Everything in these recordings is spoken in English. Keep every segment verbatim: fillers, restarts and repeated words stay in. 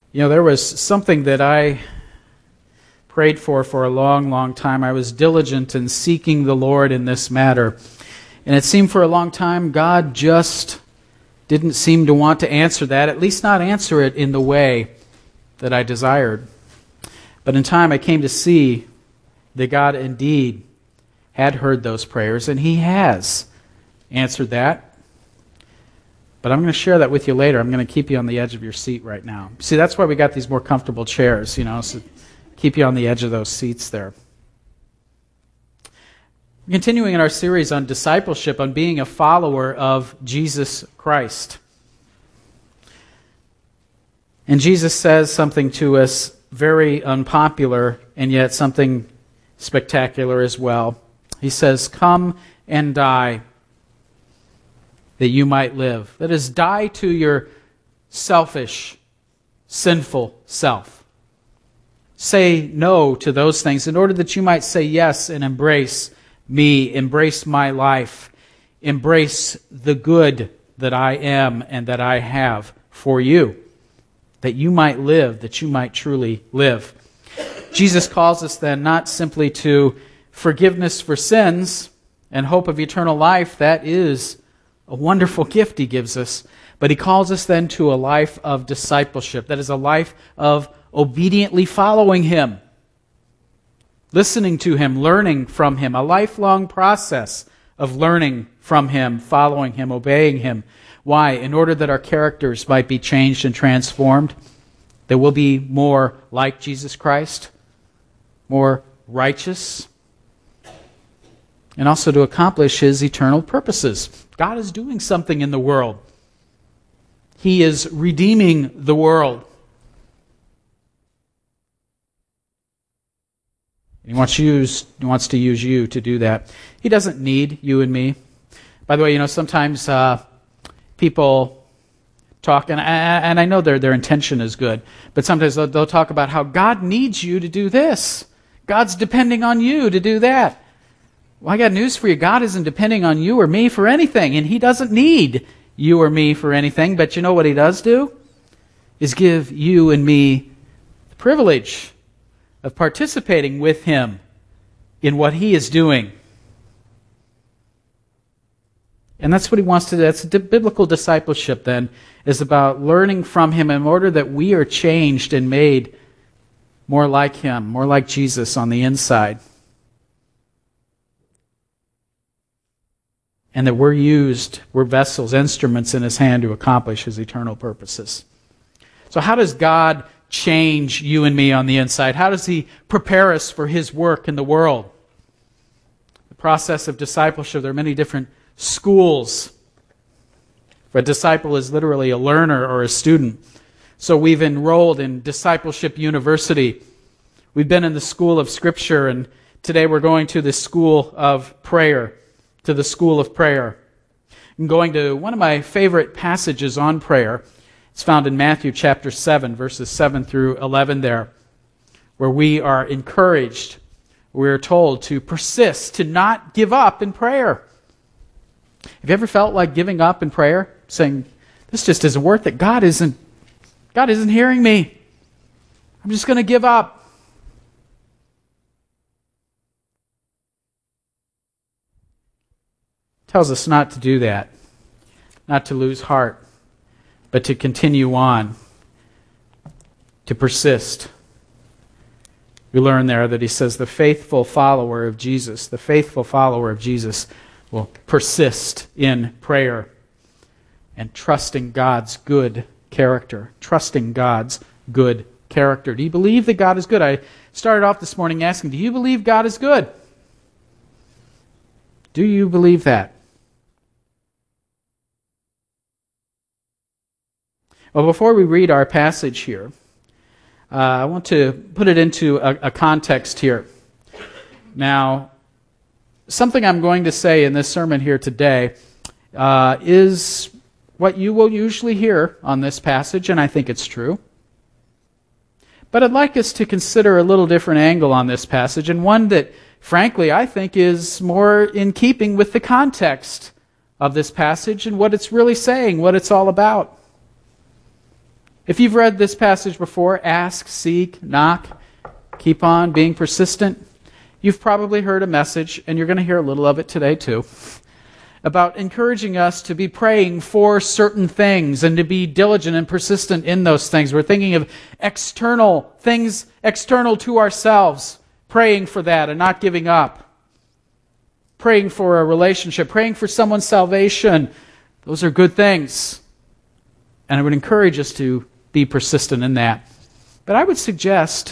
You know, there was something that I prayed for for a long, long time. I was diligent in seeking the Lord in this matter. And it seemed for a long time God just didn't seem to want to answer that, at least not answer it in the way that I desired. But in time I came to see that God indeed had heard those prayers, and He has answered that. But I'm going to share that with you later. I'm going to keep you on the edge of your seat right now. See, that's why we got these more comfortable chairs, you know, so keep you on the edge of those seats there. Continuing in our series on discipleship, on being a follower of Jesus Christ. And Jesus says something to us very unpopular, and yet something spectacular as well. He says, "Come and die, that you might live." That is, die to your selfish, sinful self. Say no to those things in order that you might say yes and embrace me, embrace my life, embrace the good that I am and that I have for you, that you might live, that you might truly live. Jesus calls us then not simply to forgiveness for sins and hope of eternal life. That is a wonderful gift He gives us. But He calls us then to a life of discipleship. That is a life of obediently following Him, listening to Him, learning from Him, a lifelong process of learning from Him, following Him, obeying Him. Why? In order that our characters might be changed and transformed, that we'll be more like Jesus Christ, more righteous, and also to accomplish His eternal purposes. God is doing something in the world. He is redeeming the world. He wants, to use, he wants to use you to do that. He doesn't need you and me. By the way, you know, sometimes uh, people talk, and I, and I know their, their intention is good, but sometimes they'll, they'll talk about how God needs you to do this. God's depending on you to do that. Well, I got news for you. God isn't depending on you or me for anything, and He doesn't need you or me for anything. But you know what He does do? Is give you and me the privilege of participating with Him in what He is doing. And that's what He wants to do. That's biblical discipleship then, is about learning from Him in order that we are changed and made more like Him, more like Jesus on the inside. And that we're used, we're vessels, instruments in His hand to accomplish His eternal purposes. So how does God change you and me on the inside? How does He prepare us for His work in the world? The process of discipleship, there are many different schools. A disciple is literally a learner or a student. So we've enrolled in Discipleship University. We've been in the school of Scripture, and today we're going to the school of prayer, to the school of prayer. I'm going to one of my favorite passages on prayer. It's found in Matthew chapter seven, verses seven through eleven there, where we are encouraged, we are told to persist, to not give up in prayer. Have you ever felt like giving up in prayer? Saying, this just isn't worth it. God isn't, God isn't hearing me. I'm just going to give up. Tells us not to do that, not to lose heart, but to continue on, to persist. We learn there that He says the faithful follower of Jesus, the faithful follower of Jesus will persist in prayer and trusting God's good character, trusting God's good character. Do you believe that God is good? I started off this morning asking, do you believe God is good? Do you believe that? Well, before we read our passage here, uh, I want to put it into a, a context here. Now, something I'm going to say in this sermon here today uh, is what you will usually hear on this passage, and I think it's true. But I'd like us to consider a little different angle on this passage, and one that, frankly, I think is more in keeping with the context of this passage and what it's really saying, what it's all about. If you've read this passage before, ask, seek, knock, keep on being persistent. You've probably heard a message, and you're going to hear a little of it today too, about encouraging us to be praying for certain things and to be diligent and persistent in those things. We're thinking of external things, external to ourselves, praying for that and not giving up. Praying for a relationship, praying for someone's salvation. Those are good things. And I would encourage us to be persistent in that. But I would suggest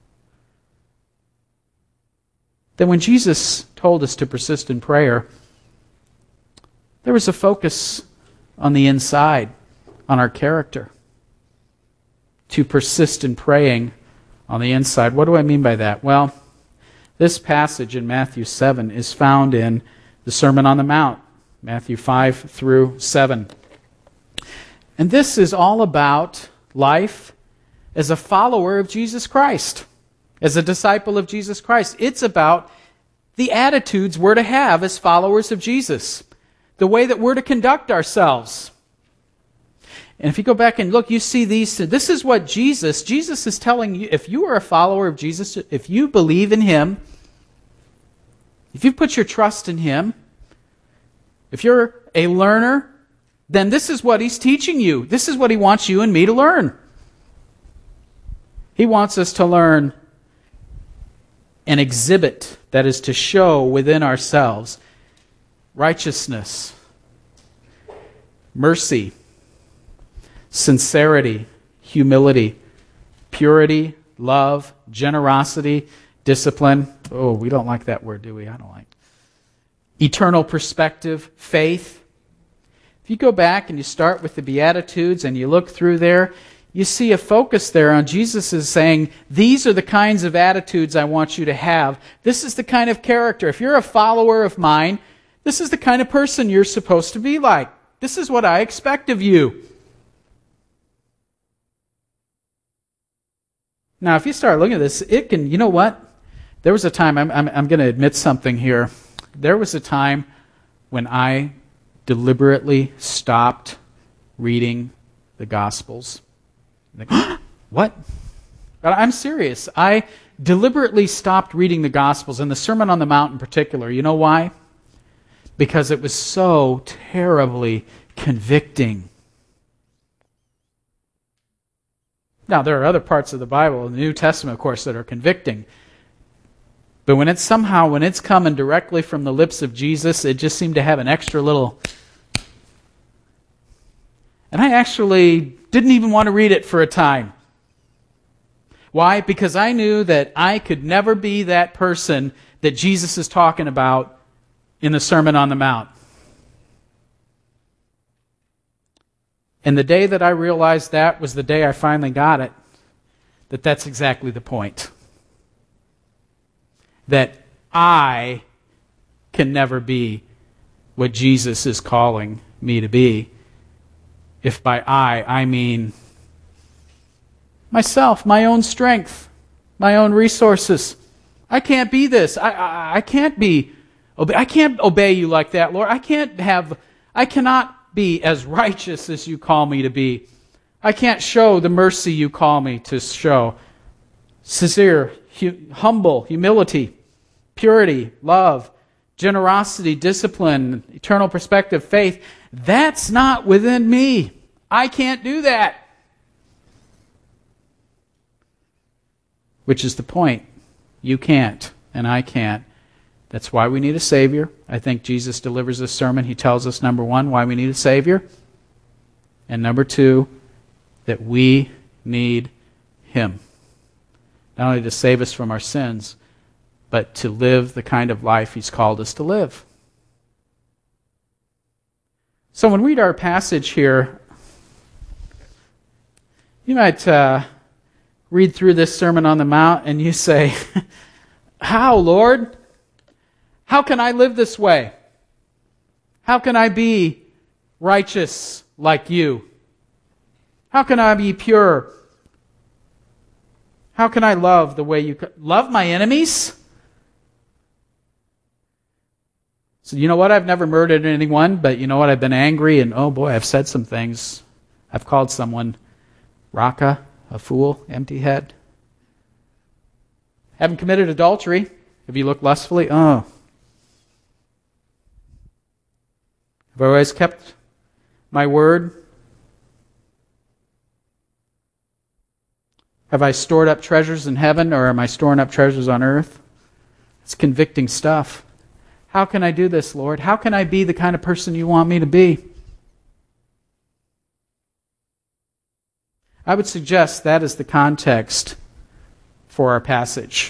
that when Jesus told us to persist in prayer, there was a focus on the inside, on our character. To persist in praying on the inside. What do I mean by that? Well, this passage in Matthew seven is found in the Sermon on the Mount, Matthew five through seven. And this is all about life as a follower of Jesus Christ, as a disciple of Jesus Christ. It's about the attitudes we're to have as followers of Jesus, the way that we're to conduct ourselves. And if you go back and look, you see these. This is what Jesus, Jesus is telling you, if you are a follower of Jesus, if you believe in Him, if you put your trust in Him, if you're a learner, then this is what He's teaching you. This is what He wants you and me to learn. He wants us to learn and exhibit, that is to show within ourselves, righteousness, mercy, sincerity, humility, purity, love, generosity, discipline. Oh, we don't like that word, do we? I don't like it. Eternal perspective, faith. If you go back and you start with the Beatitudes and you look through there, you see a focus there on Jesus is saying, these are the kinds of attitudes I want you to have. This is the kind of character. If you're a follower of mine, this is the kind of person you're supposed to be like. This is what I expect of you. Now, if you start looking at this, it can, you know what? There was a time, I'm, I'm, I'm going to admit something here. There was a time when I deliberately stopped reading the Gospels. Like, what? But I'm serious. I deliberately stopped reading the Gospels, and the Sermon on the Mount in particular. You know why? Because it was so terribly convicting. Now, there are other parts of the Bible, in the New Testament, of course, that are convicting. But when it's somehow, when it's coming directly from the lips of Jesus, it just seemed to have an extra little... And I actually didn't even want to read it for a time. Why? Because I knew that I could never be that person that Jesus is talking about in the Sermon on the Mount. And the day that I realized that was the day I finally got it, that that's exactly the point. That I can never be what Jesus is calling me to be. If by I, I mean myself, my own strength, my own resources. I can't be this. I, I, I can't be, I can't obey you like that, Lord. I can't have, I cannot be as righteous as you call me to be. I can't show the mercy you call me to show. Sincere, hu- humble, humility, purity, love, generosity, discipline, eternal perspective, faith. That's not within me. I can't do that. Which is the point. You can't, and I can't. That's why we need a Savior. I think Jesus delivers this sermon. He tells us, number one, why we need a Savior. And number two, that we need Him. Not only to save us from our sins, but to live the kind of life He's called us to live. So when we read our passage here, you might uh, read through this Sermon on the Mount and you say, how, Lord? How can I live this way? How can I be righteous like you? How can I be pure? How can I love the way you co- love my enemies? So you know what? I've never murdered anyone, but you know what? I've been angry and oh boy, I've said some things. I've called someone Raka, a fool, empty head. Haven't committed adultery. Have you looked lustfully? Oh. Have I always kept my word? Have I stored up treasures in heaven, or am I storing up treasures on earth? It's convicting stuff. How can I do this, Lord? How can I be the kind of person you want me to be? I would suggest that is the context for our passage.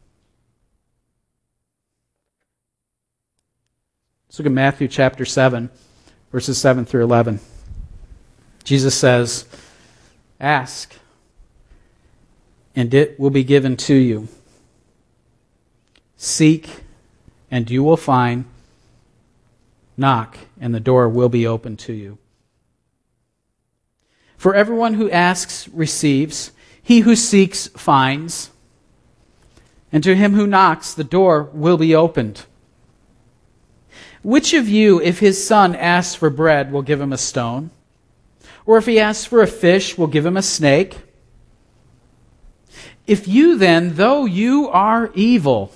Let's look at Matthew chapter seven, verses seven through eleven. Jesus says, "Ask, and it will be given to you. Seek, and you will find. Knock, and the door will be opened to you. For everyone who asks receives, he who seeks finds, and to him who knocks the door will be opened. Which of you, if his son asks for bread, will give him a stone? Or if he asks for a fish, will give him a snake? If you then, though you are evil,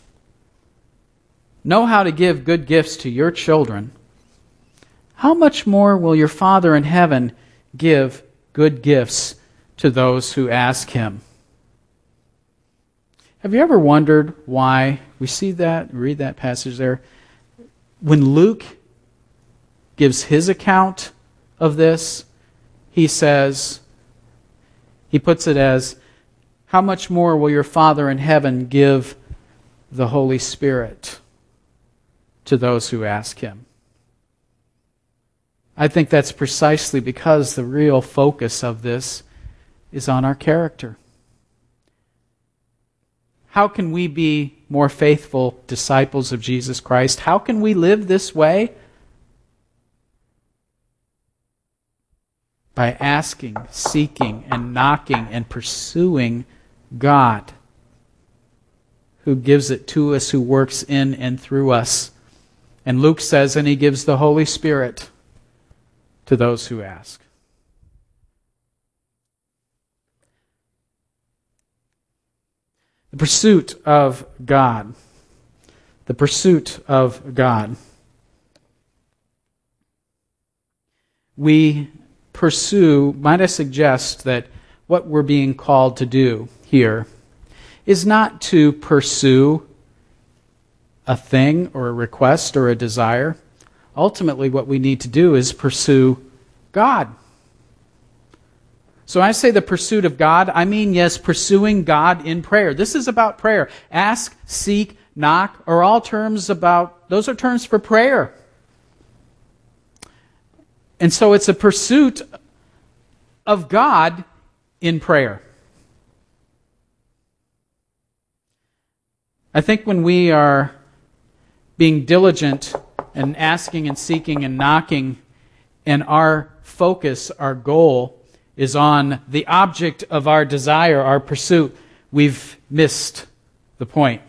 know how to give good gifts to your children, how much more will your Father in heaven give good gifts to those who ask him?" Have you ever wondered why we see that, read that passage there? When Luke gives his account of this, he says, he puts it as, how much more will your Father in heaven give the Holy Spirit to those who ask him? I think that's precisely because the real focus of this is on our character. How can we be more faithful disciples of Jesus Christ? How can we live this way? By asking, seeking, and knocking, and pursuing God, who gives it to us, who works in and through us. And Luke says, and he gives the Holy Spirit to those who ask. The pursuit of God. The pursuit of God. We pursue, might I suggest that what we're being called to do here is not to pursue a thing or a request or a desire. Ultimately, what we need to do is pursue God. So when I say the pursuit of God, I mean, yes, pursuing God in prayer. This is about prayer. Ask, seek, knock are all terms about, those are terms for prayer. And so it's a pursuit of God in prayer. I think when we are being diligent and asking and seeking and knocking, and our focus, our goal, is on the object of our desire, our pursuit, we've missed the point.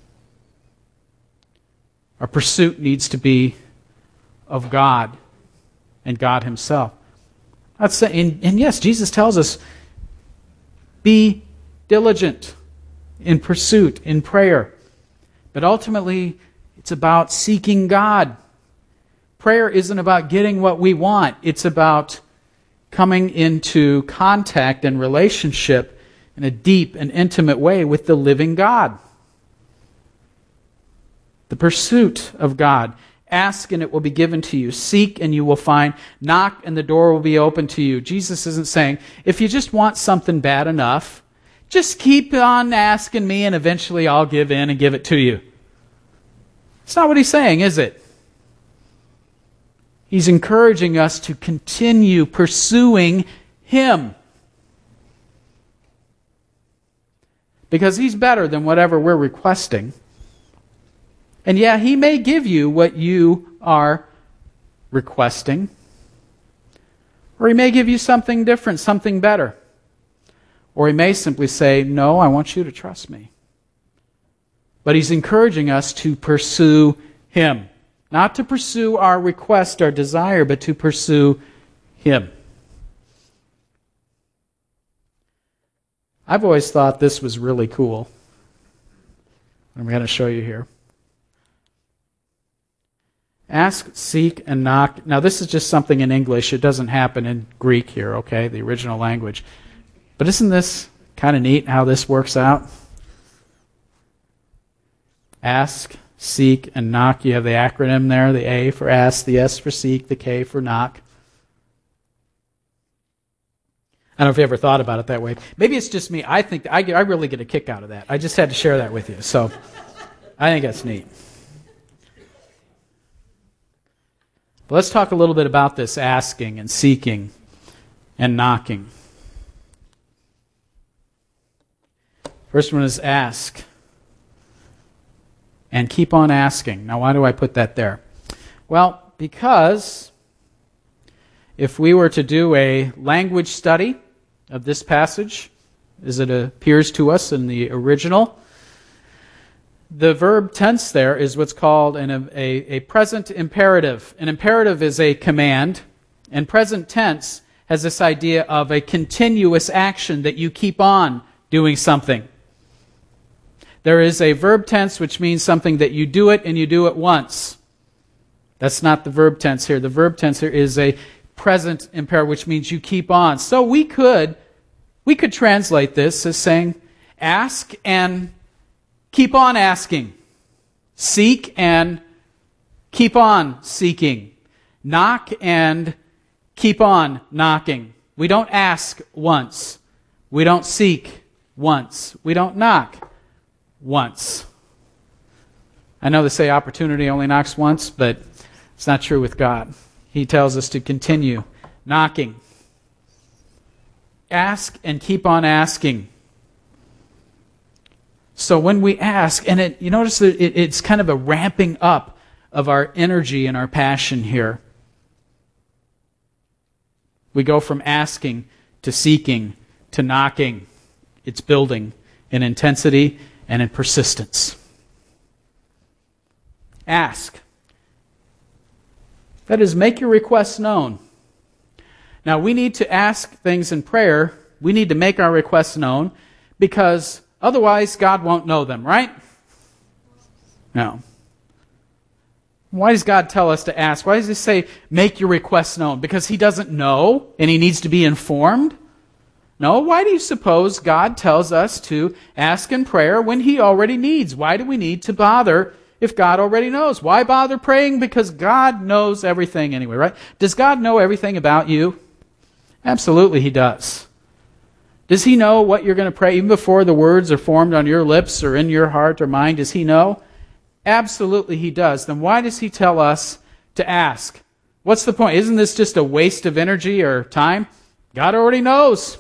Our pursuit needs to be of God and God himself. That's, and, and yes, Jesus tells us, be diligent in pursuit, in prayer. But ultimately, it's about seeking God. Prayer isn't about getting what we want. It's about coming into contact and relationship in a deep and intimate way with the living God. The pursuit of God. Ask and it will be given to you. Seek and you will find. Knock and the door will be open to you. Jesus isn't saying, if you just want something bad enough, just keep on asking me and eventually I'll give in and give it to you. It's not what he's saying, is it? He's encouraging us to continue pursuing him. Because he's better than whatever we're requesting. And yeah, he may give you what you are requesting. Or he may give you something different, something better. Or he may simply say, no, I want you to trust me. But he's encouraging us to pursue him. Not to pursue our request, our desire, but to pursue him. I've always thought this was really cool. I'm going to show you here. Ask, seek, and knock. Now, this is just something in English. It doesn't happen in Greek here, okay, the original language. But isn't this kind of neat how this works out? Ask, seek, and knock. You have the acronym there, the A for ask, the S for seek, the K for knock. I don't know if you ever thought about it that way. Maybe it's just me. I think I, I really get a kick out of that. I just had to share that with you. So I think that's neat. But let's talk a little bit about this asking and seeking and knocking. First one is ask. And keep on asking. Now, why do I put that there? Well, because if we were to do a language study of this passage, as it appears to us in the original, the verb tense there is what's called an, a, a present imperative. An imperative is a command, and present tense has this idea of a continuous action that you keep on doing something. There is a verb tense which means something that you do it and you do it once. That's not the verb tense here. The verb tense here is a present imperative, which means you keep on. So we could we could translate this as saying, ask and keep on asking. Seek and keep on seeking. Knock and keep on knocking. We don't ask once. We don't seek once. We don't knock once. I know they say opportunity only knocks once, but it's not true with God. He tells us to continue knocking. Ask and keep on asking. So when we ask, and it, you notice that it, it's kind of a ramping up of our energy and our passion here. We go from asking to seeking to knocking. It's building in intensity and in persistence. Ask. That is, make your requests known. Now, we need to ask things in prayer. We need to make our requests known because otherwise God won't know them, right? No. Why does God tell us to ask? Why does He say, make your requests known? Because He doesn't know and He needs to be informed? No, why do you suppose God tells us to ask in prayer when He already needs? Why do we need to bother if God already knows? Why bother praying? Because God knows everything anyway, right? Does God know everything about you? Absolutely He does. Does He know what you're going to pray even before the words are formed on your lips or in your heart or mind? Does He know? Absolutely He does. Then why does He tell us to ask? What's the point? Isn't this just a waste of energy or time? God already knows.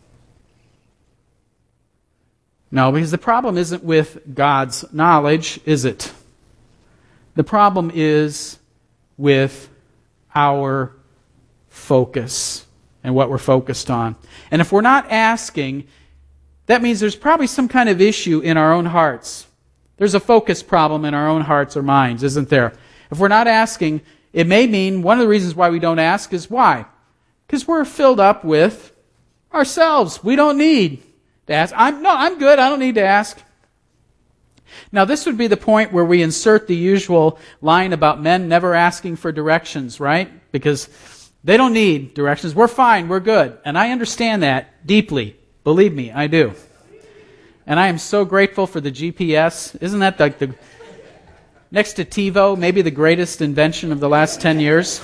No, because the problem isn't with God's knowledge, is it? The problem is with our focus and what we're focused on. And if we're not asking, that means there's probably some kind of issue in our own hearts. There's a focus problem in our own hearts or minds, isn't there? If we're not asking, it may mean one of the reasons why we don't ask is why? Because we're filled up with ourselves. We don't need to ask. I'm, no, I'm good. I don't need to ask. Now, this would be the point where we insert the usual line about men never asking for directions, right? Because they don't need directions. We're fine. We're good. And I understand that deeply. Believe me, I do. And I am so grateful for the G P S. Isn't that like the, next to TiVo, maybe the greatest invention of the last ten years?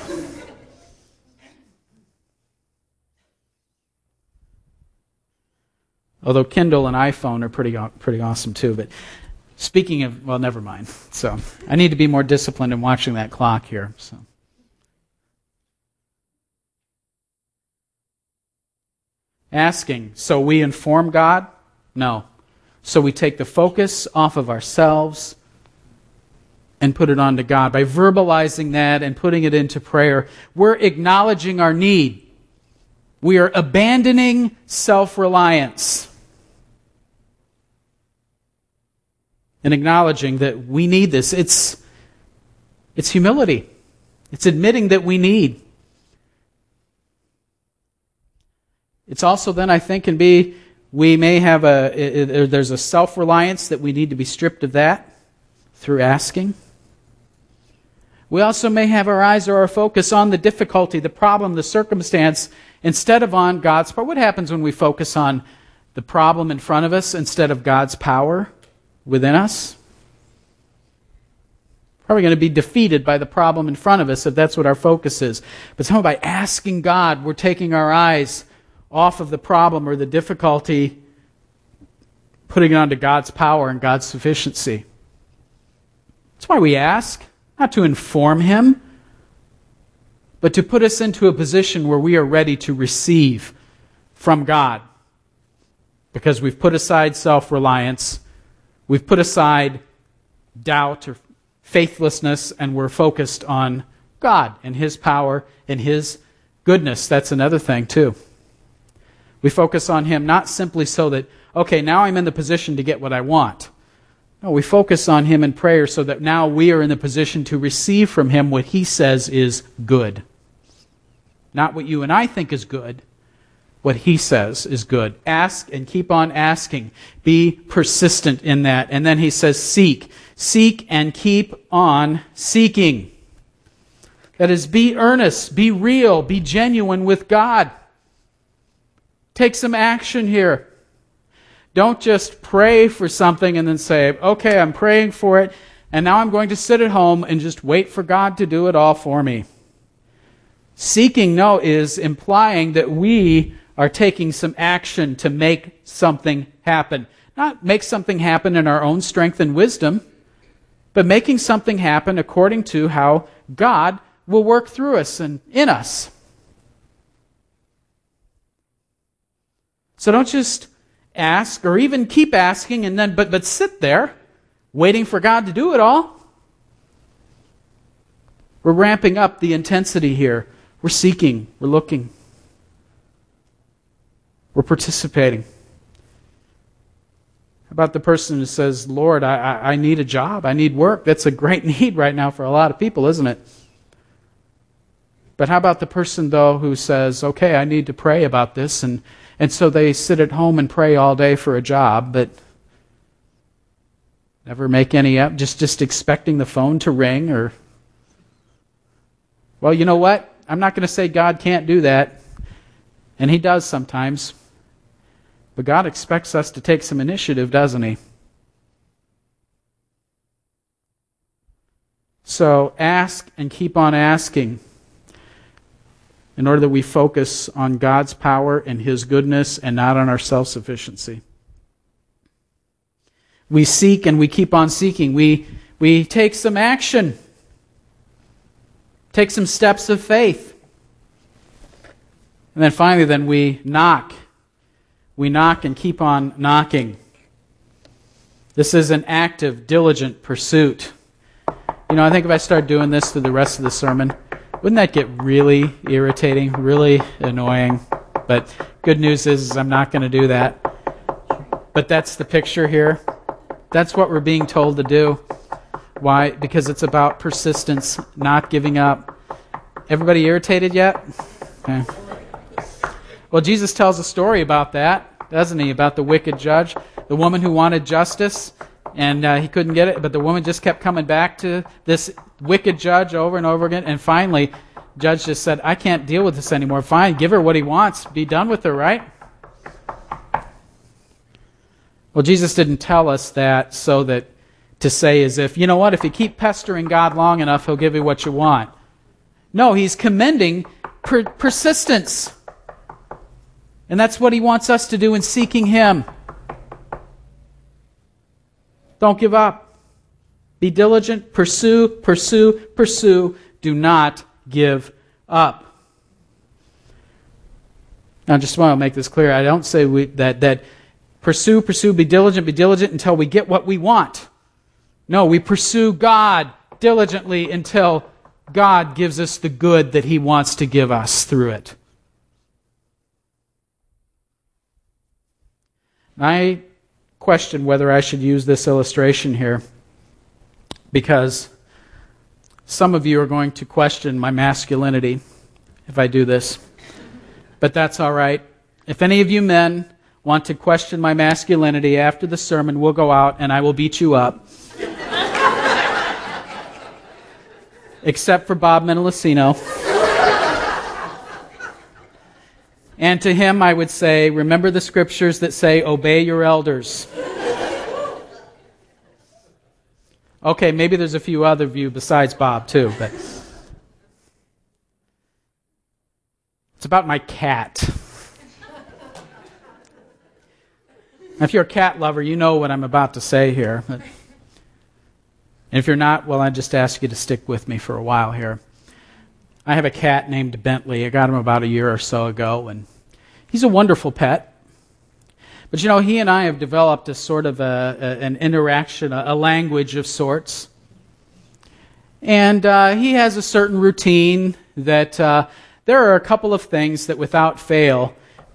Although Kindle and iPhone are pretty pretty awesome too. But speaking of, well, never mind. So I need to be more disciplined in watching that clock here. So. Asking, so we inform God? No. So we take the focus off of ourselves and put it onto God. By verbalizing that and putting it into prayer, we're acknowledging our need. We are abandoning self-reliance and acknowledging that we need this. It's, it's humility. It's admitting that we need. It's also then, I think, can be We may have a, there's a self-reliance that we need to be stripped of that through asking. We also may have our eyes or our focus on the difficulty, the problem, the circumstance, instead of on God's power. What happens when we focus on the problem in front of us instead of God's power within us? Probably going to be defeated by the problem in front of us if that's what our focus is. But somehow by asking God, we're taking our eyes off of the problem or the difficulty, putting it onto God's power and God's sufficiency. That's why we ask, not to inform Him, but to put us into a position where we are ready to receive from God. Because we've put aside self-reliance, we've put aside doubt or faithlessness, and we're focused on God and His power and His goodness. That's another thing too. We focus on Him not simply so that, okay, now I'm in the position to get what I want. No, we focus on Him in prayer so that now we are in the position to receive from Him what He says is good. Not what you and I think is good, what He says is good. Ask and keep on asking. Be persistent in that. And then He says seek. Seek and keep on seeking. That is, be earnest, be real, be genuine with God. Take some action here. Don't just pray for something and then say, okay, I'm praying for it, and now I'm going to sit at home and just wait for God to do it all for me. Seeking, no, is implying that we are taking some action to make something happen. Not make something happen in our own strength and wisdom, but making something happen according to how God will work through us and in us. So don't just ask or even keep asking and then but but sit there waiting for God to do it all. We're ramping up the intensity here. We're seeking, we're looking. We're participating. How about the person who says, Lord, I, I, I need a job, I need work? That's a great need right now for a lot of people, isn't it? But how about the person, though, who says, okay, I need to pray about this, and And so they sit at home and pray all day for a job, but never make any up, just, just expecting the phone to ring or... Well, you know what? I'm not going to say God can't do that, and He does sometimes. But God expects us to take some initiative, doesn't He? So ask and keep on asking, in order that we focus on God's power and His goodness and not on our self-sufficiency. We seek and we keep on seeking. We, we take some action. Take some steps of faith. And then finally, then we knock. We knock and keep on knocking. This is an active, diligent pursuit. You know, I think if I start doing this through the rest of the sermon, wouldn't that get really irritating, really annoying? But good news is, is I'm not going to do that. But that's the picture here. That's what we're being told to do. Why? Because it's about persistence, not giving up. Everybody irritated yet? Okay. Well, Jesus tells a story about that, doesn't He? About the wicked judge, the woman who wanted justice, and uh, he couldn't get it, but the woman just kept coming back to this wicked judge over and over again, and finally, the judge just said, I can't deal with this anymore. Fine, give her what he wants. Be done with her, right? Well, Jesus didn't tell us that so that to say as if, you know what, if you keep pestering God long enough, He'll give you what you want. No, He's commending per- persistence. And that's what He wants us to do in seeking Him. Don't give up. Be diligent. Pursue, pursue, pursue. Do not give up. Now, I just want to make this clear. I don't say we, that, that pursue, pursue, be diligent, be diligent until we get what we want. No, we pursue God diligently until God gives us the good that He wants to give us through it. I question whether I should use this illustration here because some of you are going to question my masculinity if I do this. But that's all right. If any of you men want to question my masculinity after the sermon, we'll go out and I will beat you up. Except for Bob Mendelacino. And to him I would say, remember the scriptures that say, obey your elders. Okay, maybe there's a few other of you besides Bob too, but it's about my cat. If you're a cat lover, you know what I'm about to say here. But and if you're not, well, I just ask you to stick with me for a while here. I have a cat named Bentley. I got him about a year or so ago, and he's a wonderful pet. But you know, he and I have developed a sort of a, a, an interaction, a, a language of sorts. And uh, he has a certain routine that uh, there are a couple of things that without fail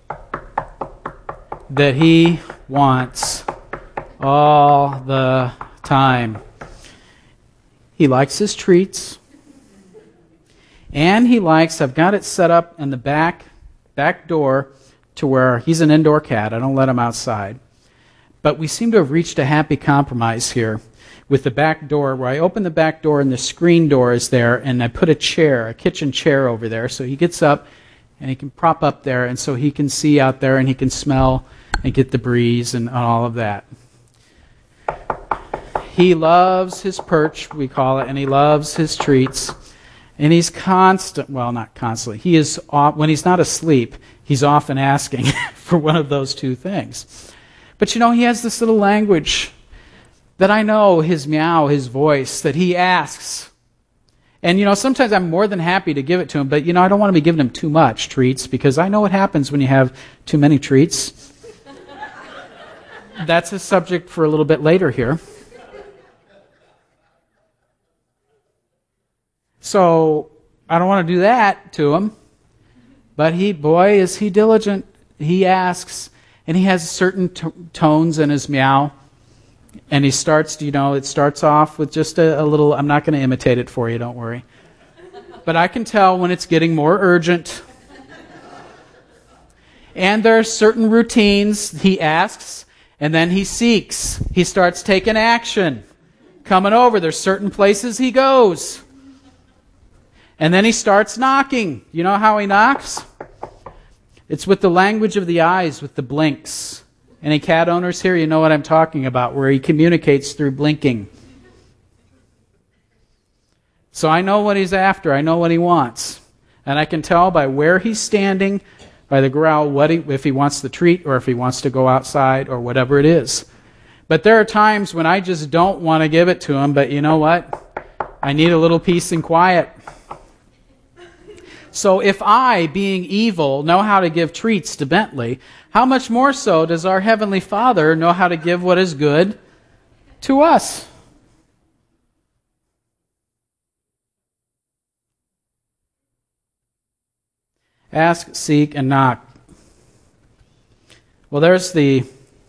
that he wants all the time. He likes his treats. And he likes, I've got it set up in the back, back door to where he's an indoor cat. I don't let him outside. But we seem to have reached a happy compromise here with the back door, where I open the back door and the screen door is there, and I put a chair, a kitchen chair over there, so he gets up and he can prop up there, and so he can see out there and he can smell and get the breeze and all of that. He loves his perch, we call it, and he loves his treats. And he's constant, well, not constantly. He is, when he's not asleep, he's often asking for one of those two things. But you know, he has this little language that I know, his meow, his voice, that he asks. And you know, sometimes I'm more than happy to give it to him, but you know, I don't want to be giving him too much treats, because I know what happens when you have too many treats. That's a subject for a little bit later here. So I don't want to do that to him. But he, boy, is he diligent. He asks, and he has certain t- tones in his meow. And he starts, you know, it starts off with just a, a little, I'm not going to imitate it for you, don't worry. But I can tell when it's getting more urgent. And there are certain routines. He asks, and then he seeks. He starts taking action. Coming over, there's certain places he goes. And then he starts knocking. You know how he knocks? It's with the language of the eyes, with the blinks. Any cat owners here, you know what I'm talking about, where he communicates through blinking. So I know what he's after. I know what he wants. And I can tell by where he's standing, by the growl, what he, if he wants the treat or if he wants to go outside or whatever it is. But there are times when I just don't want to give it to him, but you know what? I need a little peace and quiet. So if I, being evil, know how to give treats to Bentley, how much more so does our Heavenly Father know how to give what is good to us? Ask, seek, and knock. Well, there's the,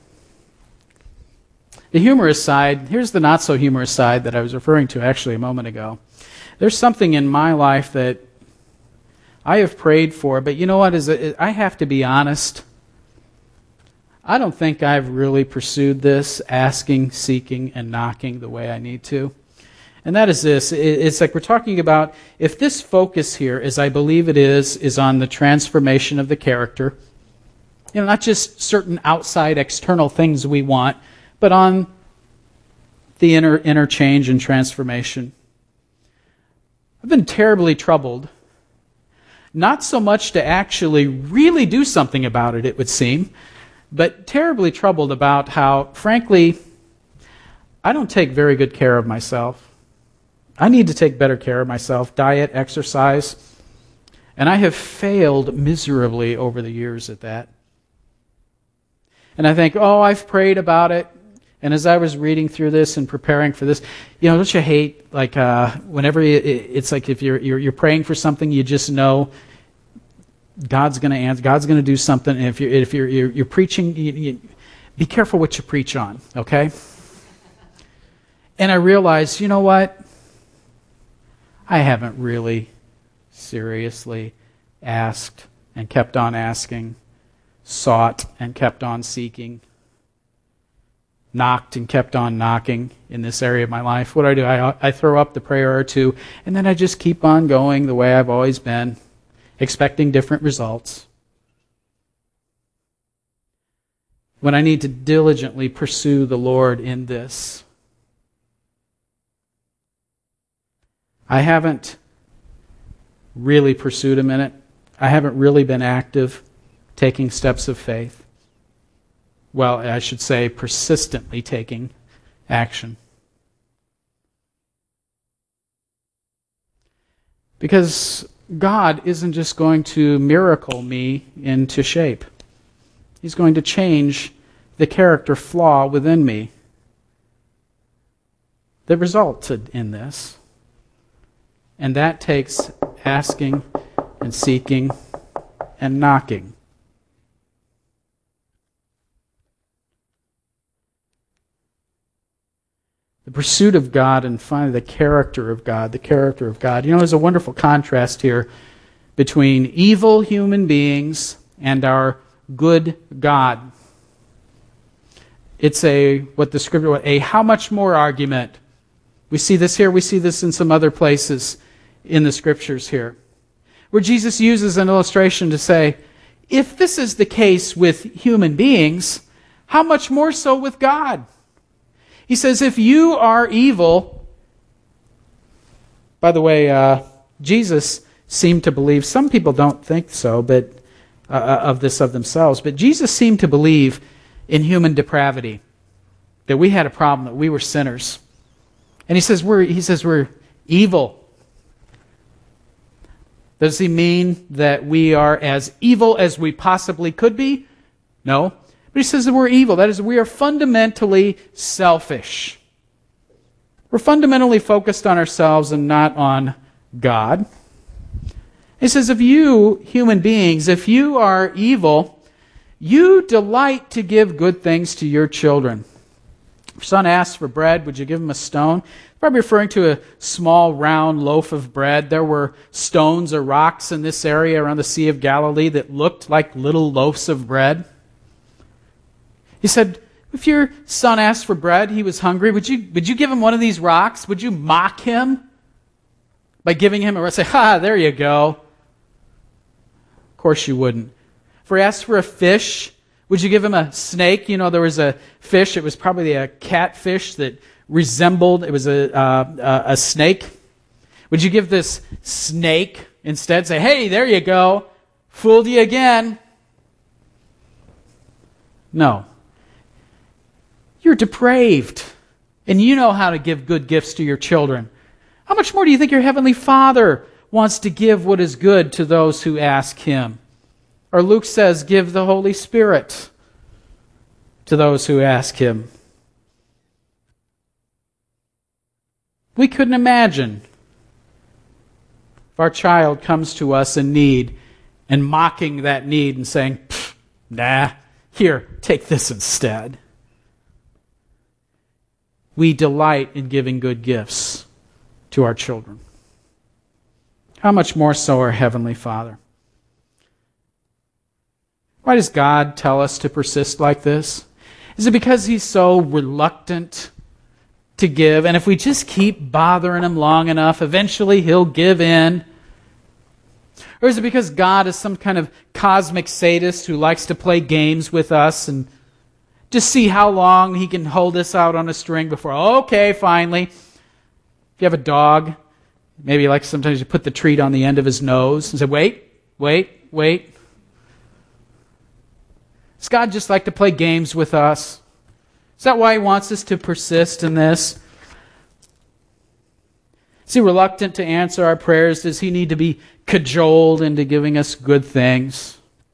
the humorous side. Here's the not-so-humorous side that I was referring to actually a moment ago. There's something in my life that I have prayed for, but you know what? Is it, I have to be honest. I don't think I've really pursued this, asking, seeking, and knocking the way I need to. And that is this. It's like we're talking about, if this focus here, as I believe it is, is on the transformation of the character, you know, not just certain outside external things we want, but on the inner interchange and transformation. I've been terribly troubled. Not so much to actually really do something about it, it would seem, but terribly troubled about how, frankly, I don't take very good care of myself. I need to take better care of myself, diet, exercise, and I have failed miserably over the years at that. And I think, oh, I've prayed about it. And as I was reading through this and preparing for this, you know, don't you hate, like, uh, whenever you, it's like if you're, you're you're praying for something, you just know God's going to answer, God's going to do something. And if you're if you're you're, you're preaching, you, you, be careful what you preach on, okay? And I realized, you know what? I haven't really seriously asked and kept on asking. sought and kept on seeking, knocked and kept on knocking in this area of my life. What do I do? I, I throw up the prayer or two, and then I just keep on going the way I've always been, expecting different results. When I need to diligently pursue the Lord in this, I haven't really pursued Him in it. I haven't really been active, taking steps of faith. Well, I should say persistently taking action. Because God isn't just going to miracle me into shape. He's going to change the character flaw within me that resulted in this. And that takes asking and seeking and knocking. The pursuit of God and finally the character of God, the character of God. You know, there's a wonderful contrast here between evil human beings and our good God. It's a, what the scripture, a how much more argument. We see this here, we see this in some other places in the scriptures here, where Jesus uses an illustration to say, if this is the case with human beings, how much more so with God? He says, if you are evil, by the way, uh, Jesus seemed to believe, some people don't think so, but uh, of this of themselves, but Jesus seemed to believe in human depravity, that we had a problem, that we were sinners. And he says we're, he says we're evil. Does he mean that we are as evil as we possibly could be? No. But he says that we're evil. That is, we are fundamentally selfish. We're fundamentally focused on ourselves and not on God. He says, if you, human beings, if you are evil, you delight to give good things to your children. If your son asks for bread, would you give him a stone? Probably referring to a small round loaf of bread. There were stones or rocks in this area around the Sea of Galilee that looked like little loaves of bread. He said, if your son asked for bread, he was hungry, would you, would you give him one of these rocks? Would you mock him by giving him a, say, ha, there you go. Of course you wouldn't. If he asked for a fish, would you give him a snake? You know, there was a fish, it was probably a catfish that resembled, it was a, uh, a snake. Would you give this snake instead? Say, hey, there you go. Fooled you again. No. You're depraved. And you know how to give good gifts to your children. How much more do you think your Heavenly Father wants to give what is good to those who ask Him? Or Luke says, give the Holy Spirit to those who ask Him. We couldn't imagine if our child comes to us in need and mocking that need and saying, nah, here, take this instead. We delight in giving good gifts to our children. How much more so our Heavenly Father? Why does God tell us to persist like this? Is it because He's so reluctant to give, and if we just keep bothering Him long enough, eventually He'll give in? Or is it because God is some kind of cosmic sadist who likes to play games with us and just see how long He can hold us out on a string before, okay, finally. If you have a dog, maybe like sometimes you put the treat on the end of his nose and say, wait, wait, wait. Does God just like to play games with us? Is that why He wants us to persist in this? Is He reluctant to answer our prayers? Does He need to be cajoled into giving us good things?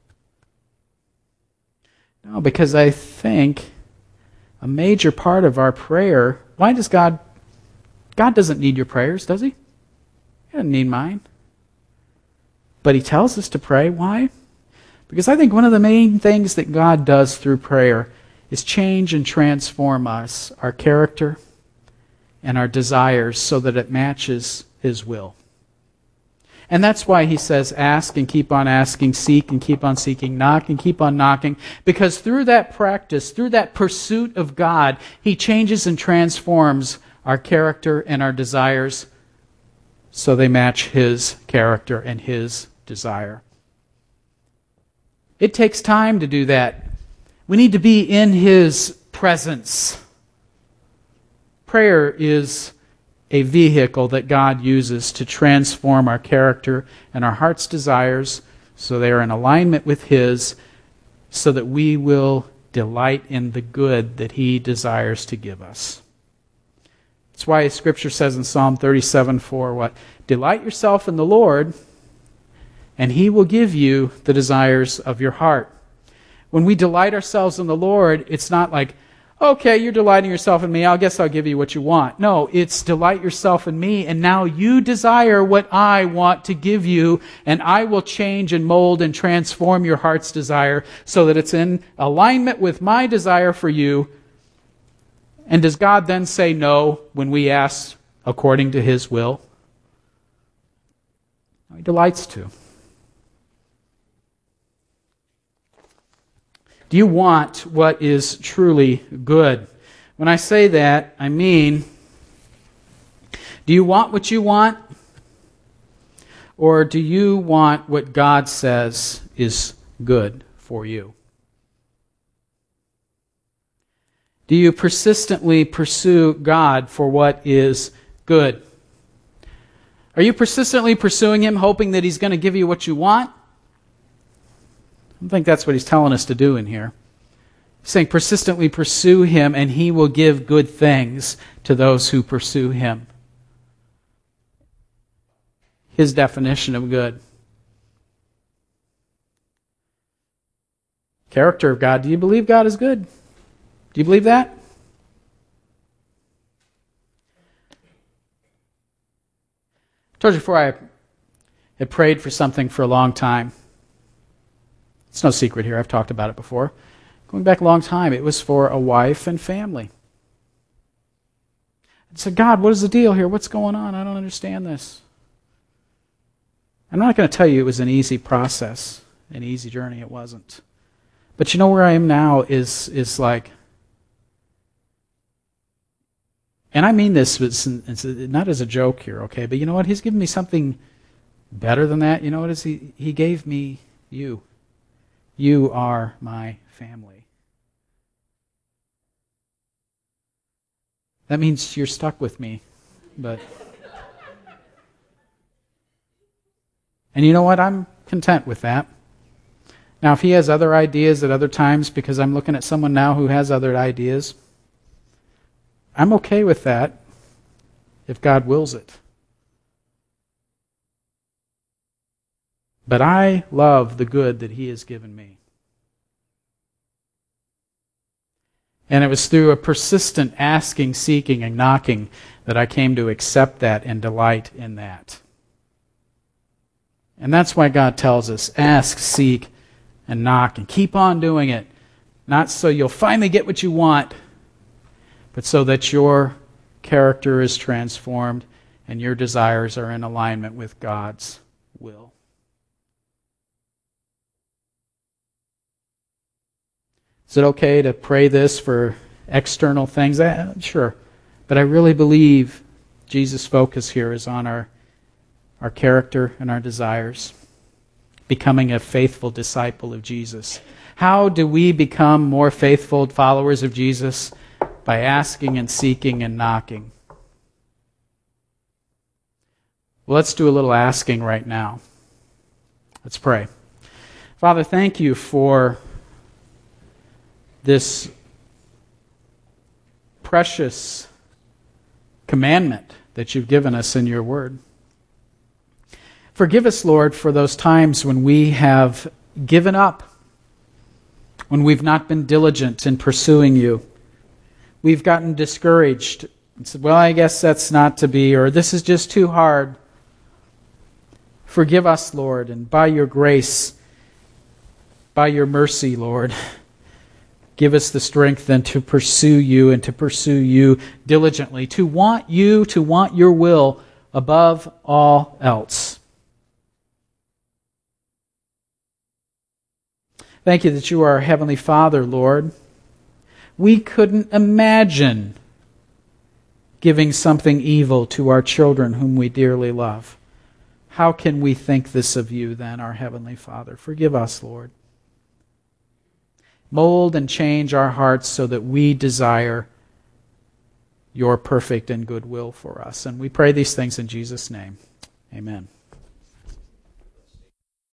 No, because I think a major part of our prayer, why does God, God doesn't need your prayers, does He? He doesn't need mine. But He tells us to pray. Why? Because I think one of the main things that God does through prayer is change and transform us, our character and our desires, so that it matches His will. And that's why he says, ask and keep on asking, seek and keep on seeking, knock and keep on knocking. Because through that practice, through that pursuit of God, he changes and transforms our character and our desires so they match his character and his desire. It takes time to do that. We need to be in his presence. Prayer is a vehicle that God uses to transform our character and our heart's desires so they are in alignment with his, so that we will delight in the good that he desires to give us. That's why Scripture says in Psalm thirty-seven four, what? Delight yourself in the Lord, and he will give you the desires of your heart. When we delight ourselves in the Lord, it's not like, okay, you're delighting yourself in me, I guess I'll give you what you want. No, it's delight yourself in me, and now you desire what I want to give you, and I will change and mold and transform your heart's desire so that it's in alignment with my desire for you. And does God then say no when we ask according to his will? He delights to. Do you want what is truly good? When I say that, I mean, do you want what you want? Or do you want what God says is good for you? Do you persistently pursue God for what is good? Are you persistently pursuing him, hoping that he's going to give you what you want? I think that's what he's telling us to do in here. He's saying persistently pursue him, and he will give good things to those who pursue him. His definition of good. Character of God. Do you believe God is good? Do you believe that? I told you before I had prayed for something for a long time. It's no secret here. I've talked about it before. Going back a long time, it was for a wife and family. I said, God, what is the deal here? What's going on? I don't understand this. I'm not going to tell you it was an easy process, an easy journey. It wasn't. But you know where I am now is, is like, and I mean this it's, it's not as a joke here, okay? But you know what? He's given me something better than that. You know what is he? He gave me you. You are my family. That means you're stuck with me, but... And you know what? I'm content with that. Now, if he has other ideas at other times, because I'm looking at someone now who has other ideas, I'm okay with that if God wills it. But I love the good that he has given me. And it was through a persistent asking, seeking, and knocking that I came to accept that and delight in that. And that's why God tells us, ask, seek, and knock, and keep on doing it. Not so you'll finally get what you want, but so that your character is transformed and your desires are in alignment with God's will. Is it okay to pray this for external things? Uh, sure. But I really believe Jesus' focus here is on our, our character and our desires, becoming a faithful disciple of Jesus. How do we become more faithful followers of Jesus? By asking and seeking and knocking. Well, let's do a little asking right now. Let's pray. Father, thank you for this precious commandment that you've given us in your word. Forgive us, Lord, for those times when we have given up, when we've not been diligent in pursuing you. We've gotten discouraged and said, well, I guess that's not to be, or this is just too hard. Forgive us, Lord, and by your grace, by your mercy, Lord, give us the strength then to pursue you and to pursue you diligently, to want you, to want your will above all else. Thank you that you are our Heavenly Father, Lord. We couldn't imagine giving something evil to our children whom we dearly love. How can we think this of you then, our Heavenly Father? Forgive us, Lord. Mold and change our hearts so that we desire your perfect and good will for us. And we pray these things in Jesus' name. Amen.